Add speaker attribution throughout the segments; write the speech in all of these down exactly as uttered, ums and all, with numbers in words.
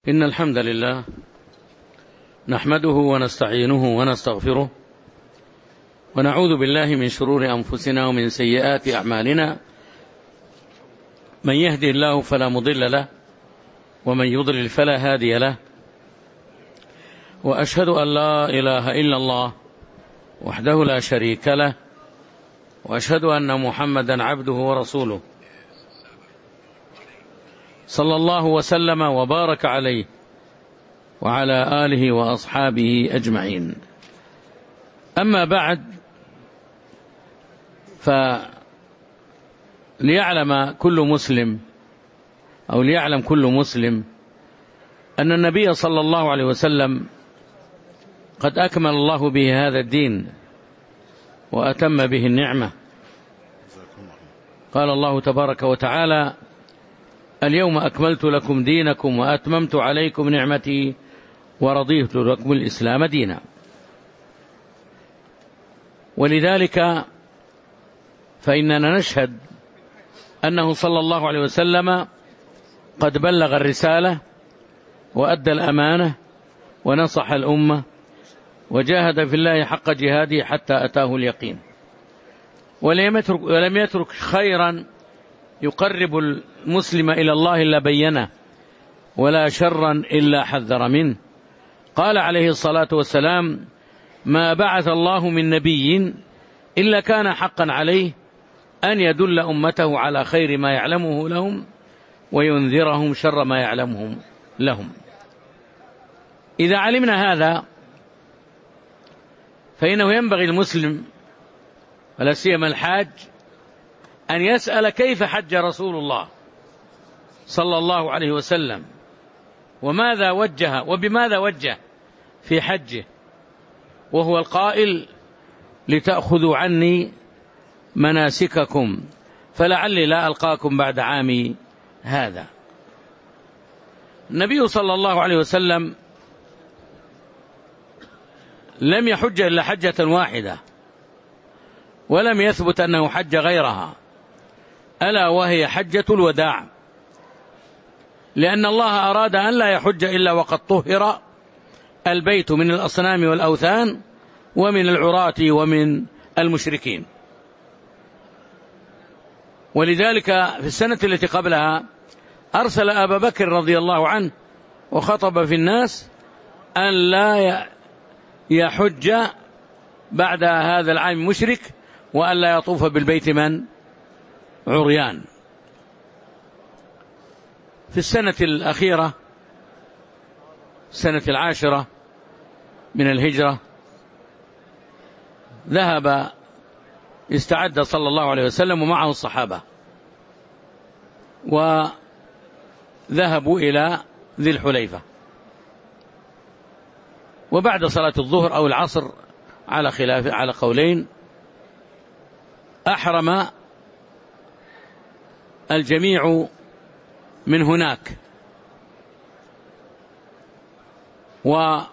Speaker 1: إن الحمد لله نحمده ونستعينه ونستغفره ونعوذ بالله من شرور أنفسنا ومن سيئات أعمالنا. من يهدي الله فلا مضل له ومن يضلل فلا هادي له، وأشهد أن لا إله إلا الله وحده لا شريك له، وأشهد أن محمدا عبده ورسوله صلى الله وسلم وبارك عليه وعلى آله وأصحابه أجمعين. أما بعد، فليعلم كل مسلم أو ليعلم كل مسلم أن النبي صلى الله عليه وسلم قد أكمل الله به هذا الدين وأتم به النعمة. قال الله تبارك وتعالى: اليوم أكملت لكم دينكم وأتممت عليكم نعمتي ورضيت لكم الإسلام دينا. ولذلك فإننا نشهد أنه صلى الله عليه وسلم قد بلغ الرسالة وأدى الأمانة ونصح الأمة وجاهد في الله حق جهاده حتى أتاه اليقين، ولم يترك, ولم يترك خيرا يقرب المسلم إلى الله إلا بينه، ولا شرا إلا حذر منه. قال عليه الصلاة والسلام: ما بعث الله من نبي إلا كان حقا عليه أن يدل أمته على خير ما يعلمه لهم وينذرهم شر ما يعلمهم لهم. إذا علمنا هذا فإنه ينبغي المسلم ولا سيما الحاج أن يسأل كيف حج رسول الله صلى الله عليه وسلم، وماذا وجه وبماذا وجه في حجه، وهو القائل: لتأخذوا عني مناسككم فلعلي لا ألقاكم بعد عامي هذا. النبي صلى الله عليه وسلم لم يحج إلا حجة واحدة، ولم يثبت أنه حج غيرها، ألا وهي حجة الوداع، لأن الله أراد أن لا يحج إلا وقد طهر البيت من الأصنام والأوثان ومن العراة ومن المشركين. ولذلك في السنة التي قبلها أرسل أبا بكر رضي الله عنه وخطب في الناس أن لا يحج بعد هذا العام مشرك، وأن لا يطوف بالبيت من عريان. في السنة الأخيرة السنة العاشرة من الهجرة ذهب استعد صلى الله عليه وسلم ومعه الصحابة، وذهبوا إلى ذي الحليفة، وبعد صلاة الظهر أو العصر على خلاف على قولين أحرم الجميع من هناك، ومنهم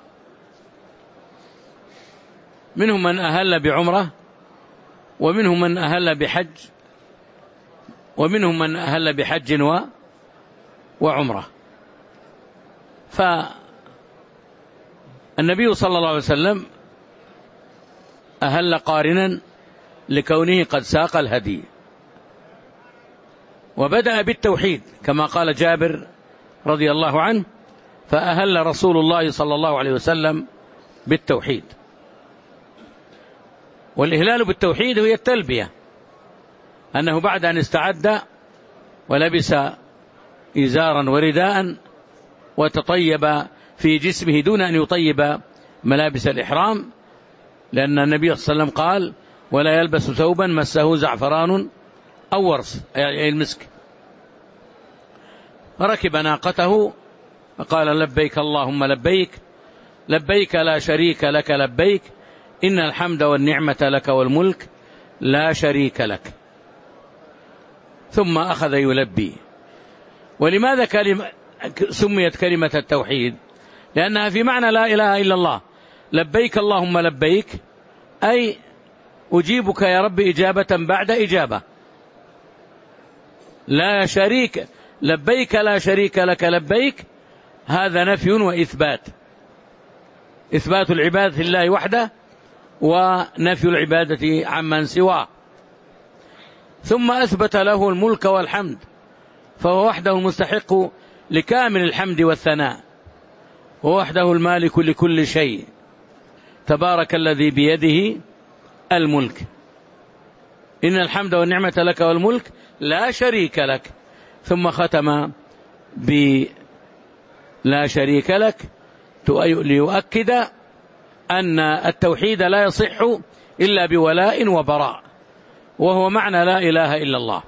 Speaker 1: من أهل بعمرة، ومنهم من أهل بحج، ومنهم من أهل بحج وعمرة. فالنبي صلى الله عليه وسلم أهل قارنا لكونه قد ساق الهدي، وبدأ بالتوحيد كما قال جابر رضي الله عنه: فأهل رسول الله صلى الله عليه وسلم بالتوحيد. والإهلال بالتوحيد هي التلبية، أنه بعد أن استعد ولبس إزارا ورداء وتطيب في جسمه دون أن يطيب ملابس الإحرام، لأن النبي صلى الله عليه وسلم قال: ولا يلبس ثوبا مسه زعفران أو ورس، أي المسك. فركب ناقته فقال: لبيك اللهم لبيك، لبيك لا شريك لك لبيك، إن الحمد والنعمة لك والملك لا شريك لك. ثم أخذ يلبي. ولماذا كلمة سميت كلمة التوحيد؟ لأنها في معنى لا إله إلا الله. لبيك اللهم لبيك أي أجيبك يا رب إجابة بعد إجابة، لا شريك لبيك لا شريك لك لبيك هذا نفي وإثبات، إثبات العبادة لله وحده ونفي العبادة عمن سواه. ثم أثبت له الملك والحمد، فهو وحده المستحق لكامل الحمد والثناء، ووحده المالك لكل شيء، تبارك الذي بيده الملك. إن الحمد والنعمة لك والملك لا شريك لك. ثم ختم ب لا شريك لك ليؤكد أن التوحيد لا يصح إلا بولاء وبراء، وهو معنى لا إله إلا الله.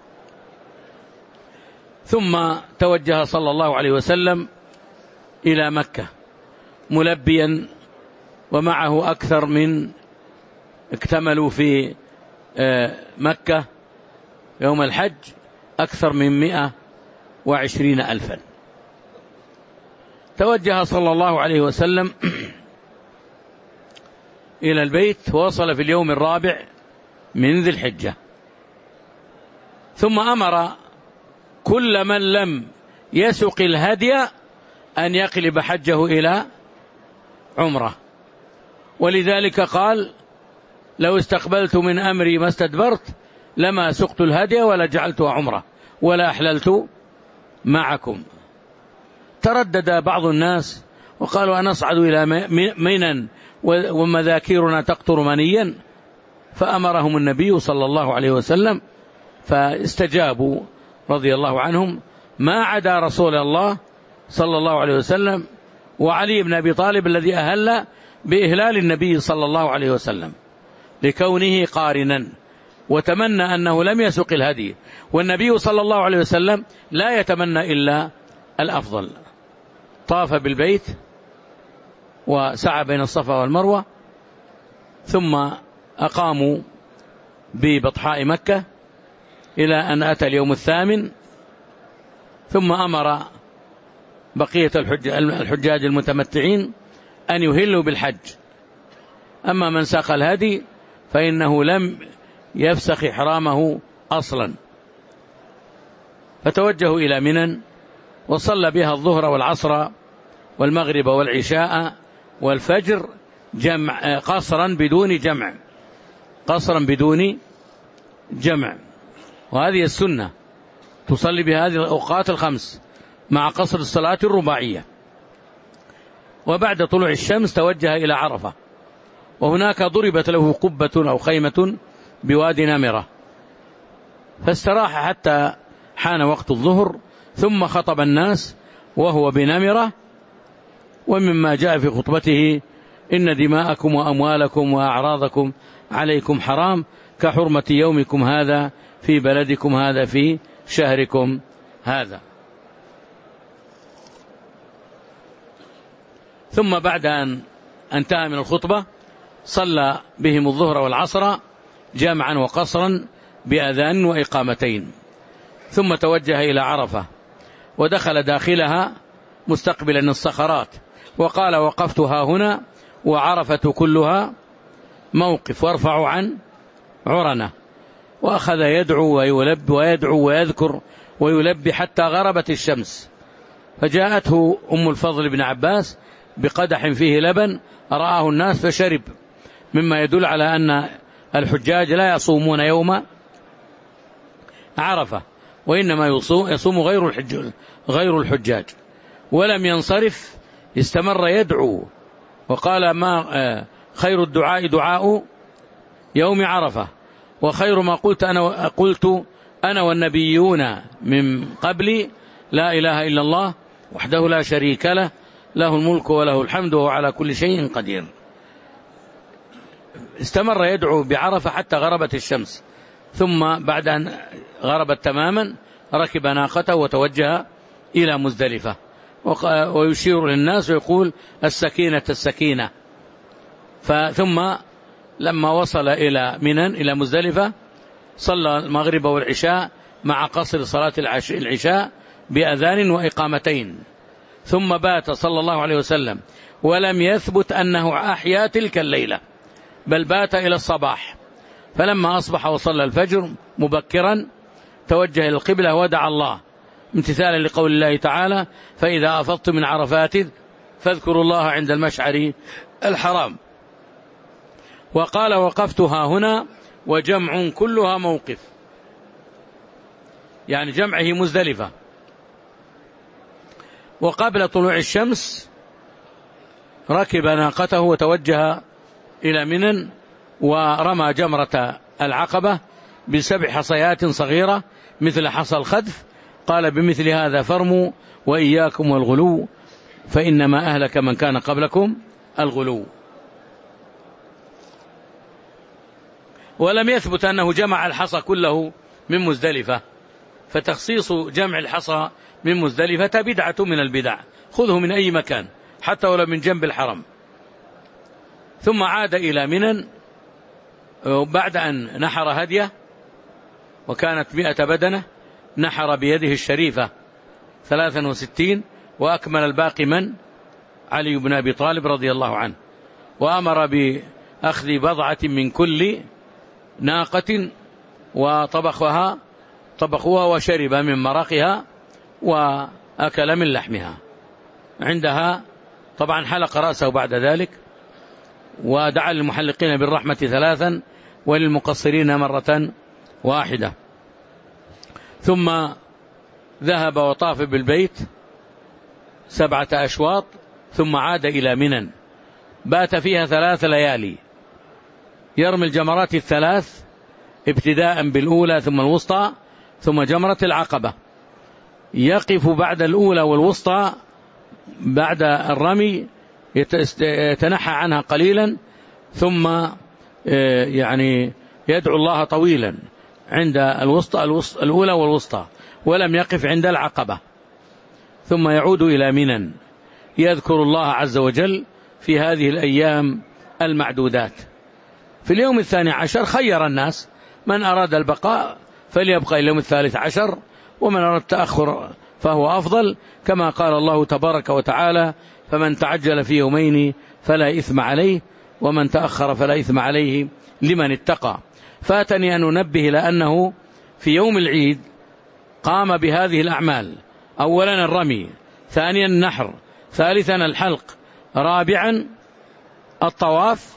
Speaker 1: ثم توجه صلى الله عليه وسلم إلى مكة ملبيا، ومعه أكثر من اكتملوا في مكة يوم الحج أكثر من مئة وعشرين ألفا. توجه صلى الله عليه وسلم إلى البيت، ووصل في اليوم الرابع من ذي الحجة. ثم أمر كل من لم يسق الهدي أن يقلب حجه إلى عمره، ولذلك قال: لو استقبلت من أمري ما استدبرت لما سقت الهدي ولا جعلته عمره ولا أحللت معكم. تردد بعض الناس وقالوا: أنصعد إلى منى ومذاكيرنا تقطر منيا؟ فأمرهم النبي صلى الله عليه وسلم فاستجابوا رضي الله عنهم، ما عدا رسول الله صلى الله عليه وسلم وعلي بن أبي طالب الذي أهل بإهلال النبي صلى الله عليه وسلم لكونه قارنا، وتمنى أنه لم يسق الهدي، والنبي صلى الله عليه وسلم لا يتمنى إلا الأفضل. طاف بالبيت وسعى بين الصفا والمروة، ثم أقاموا ببطحاء مكة إلى أن أتى اليوم الثامن، ثم أمر بقية الحجاج المتمتعين أن يهلوا بالحج. أما من ساق الهدي فإنه لم يفسخ إحرامه أصلا. فتوجهوا إلى منى، وصلى بها الظهر والعصر والمغرب والعشاء والفجر جمع قصرا بدون جمع، قصرا بدون جمع. وهذه السنة، تصلي بهذه الأوقات الخمس مع قصر الصلاة الرباعية. وبعد طلوع الشمس توجه إلى عرفة، وهناك ضربت له قبة أو خيمة بوادي نمرة، فاستراح حتى حان وقت الظهر، ثم خطب الناس وهو بنمرة. ومما جاء في خطبته: إن دماءكم وأموالكم وأعراضكم عليكم حرام كحرمة يومكم هذا في بلدكم هذا في شهركم هذا. ثم بعد أن انتهى من الخطبة صلى بهم الظهر والعصر جمعا وقصرا بأذان وإقامتين، ثم توجه إلى عرفة ودخل داخلها مستقبلا الصخرات، وقال: وقفت ها هنا وعرفة كلها موقف، وارفع عن عرنة. وأخذ يدعو ويلب ويدعو ويذكر ويلبي حتى غربت الشمس. فجاءته أم الفضل بن عباس بقدح فيه لبن رآه الناس فشرب، مما يدل على أن الحجاج لا يصومون يوم عرفة، وإنما يصوم غير الحجاج غير الحجاج ولم ينصرف، استمر يدعو وقال: ما خير الدعاء دعاء يوم عرفة، وخير ما قلت أنا قلت أنا والنبيون من قبلي لا إله إلا الله وحده لا شريك له، له الملك وله الحمد وهو على كل شيء قدير. استمر يدعو بعرفة حتى غربت الشمس، ثم بعد أن غربت تماما ركب ناقته وتوجه إلى مزدلفة، ويشير للناس ويقول: السكينة السكينة. ثم لما وصل إلى منى إلى مزدلفة صلى المغرب والعشاء مع قصر صلاة العشاء بأذان وإقامتين، ثم بات صلى الله عليه وسلم، ولم يثبت أنه أحيا تلك الليلة، بل بات إلى الصباح. فلما أصبح وصلى الفجر مبكرا توجه إلى القبلة ودعا الله امتثالا لقول الله تعالى: فإذا أفضتم من عرفات فاذكروا الله عند المشعر الحرام. وقال: وقفتها هنا وجمع كلها موقف، يعني جمعه مزدلفة. وقبل طلوع الشمس ركب ناقته وتوجه إلى منى، ورمى جمرة العقبة بسبع حصيات صغيرة مثل حصى الخدف. قال: بمثل هذا فرموا وإياكم والغلو فإنما أهلك من كان قبلكم الغلو. ولم يثبت أنه جمع الحصى كله من مزدلفة، فتخصيص جمع الحصى من مزدلفة بدعة من البدع، خذه من أي مكان حتى ولو من جنب الحرم. ثم عاد إلى منى بعد أن نحر هديه، وكانت مئة بدنة، نحر بيده الشريفة ثلاثا وستين، وأكمل الباقي من؟ علي بن أبي طالب رضي الله عنه. وأمر بأخذ بضعة من كل ناقة وطبخها طبخوها وشرب من مرقها وأكل من لحمها. عندها طبعا حلق رأسه بعد ذلك، ودعا للمحلقين بالرحمة ثلاثا وللمقصرين مرة واحدة. ثم ذهب وطاف بالبيت سبعة أشواط، ثم عاد إلى منى بات فيها ثلاث ليالي، يرمي الجمرات الثلاث ابتداء بالأولى ثم الوسطى ثم جمرة العقبة. يقف بعد الأولى والوسطى بعد الرمي يتنحى عنها قليلا، ثم يعني يدعو الله طويلا عند الوسطى الأولى والوسطى، ولم يقف عند العقبة. ثم يعود إلى منى يذكر الله عز وجل في هذه الأيام المعدودات. في اليوم الثاني عشر خير الناس: من أراد البقاء فليبقى اليوم الثالث عشر، ومن أراد التأخر فهو أفضل، كما قال الله تبارك وتعالى: فمن تعجل في يومين فلا إثم عليه، ومن تأخر فلا إثم عليه لمن اتقى. فاتني أن أنبه لأنه في يوم العيد قام بهذه الأعمال: أولا الرمي، ثانيا النحر، ثالثا الحلق، رابعا الطواف،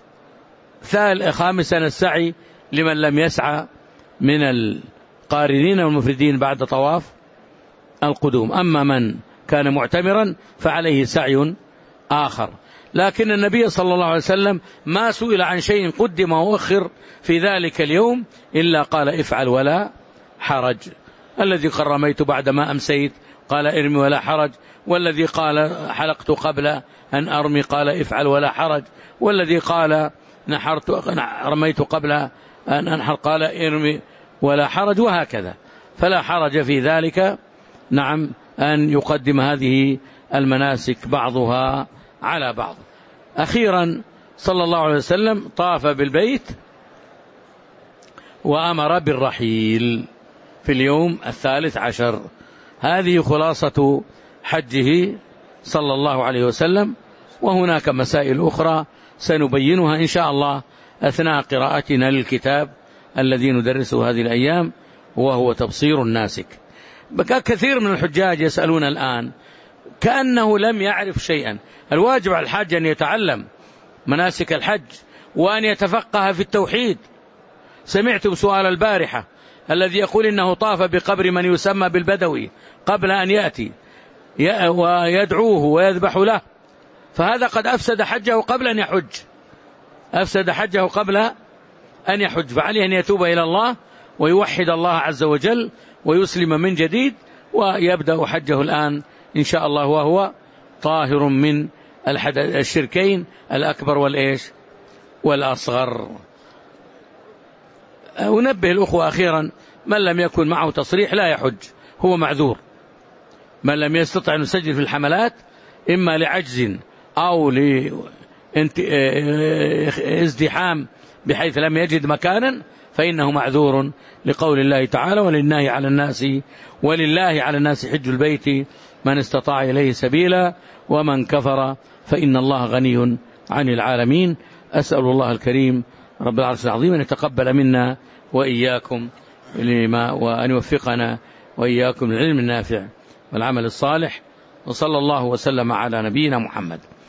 Speaker 1: خامسا السعي لمن لم يسعى من القارنين والمفردين بعد طواف القدوم. أما من كان معتمرا فعليه سعي آخر. لكن النبي صلى الله عليه وسلم ما سئل عن شيء قدم وأخر في ذلك اليوم إلا قال: افعل ولا حرج. الذي قال: رميت بعدما أمسيت قال: ارمي ولا حرج. والذي قال: حلقت قبل أن أرمي قال: افعل ولا حرج. والذي قال: نحرت رميت قبل أن أنحر قال: ارمي ولا حرج. وهكذا، فلا حرج في ذلك، نعم، أن يقدم هذه المناسك بعضها على بعض. أخيرا صلى الله عليه وسلم طاف بالبيت وأمر بالرحيل في اليوم الثالث عشر. هذه خلاصة حجه صلى الله عليه وسلم. وهناك مسائل أخرى سنبينها إن شاء الله أثناء قراءتنا للكتاب الذي ندرسه هذه الأيام، وهو تبصير الناسك. كثير من الحجاج يسألون الآن كأنه لم يعرف شيئا. الواجب على الحاج أن يتعلم مناسك الحج وأن يتفقه في التوحيد. سمعت سؤال البارحة الذي يقول إنه طاف بقبر من يسمى بالبدوي قبل أن يأتي ويدعوه ويذبح له، فهذا قد أفسد حجه قبل أن يحج، أفسد حجه قبل أن يحج. فعليه أن يتوب إلى الله ويوحد الله عز وجل ويسلم من جديد، ويبدأ حجه الآن إن شاء الله وهو طاهر من الشركين الأكبر والإيش والأصغر. أنبه الأخوة أخيرا: من لم يكن معه تصريح لا يحج، هو معذور. من لم يستطع أن يسجل في الحملات إما لعجز أو لازدحام بحيث لم يجد مكانا فإنه معذور لقول الله تعالى: ولله على الناس ولله على الناس حج البيت من استطاع إليه سبيلا ومن كفر فإن الله غني عن العالمين. أسأل الله الكريم رب العرش العظيم أن يتقبل منا وإياكم لما وأن يوفقنا وإياكم للعلم النافع والعمل الصالح. وصلى الله وسلم على نبينا محمد.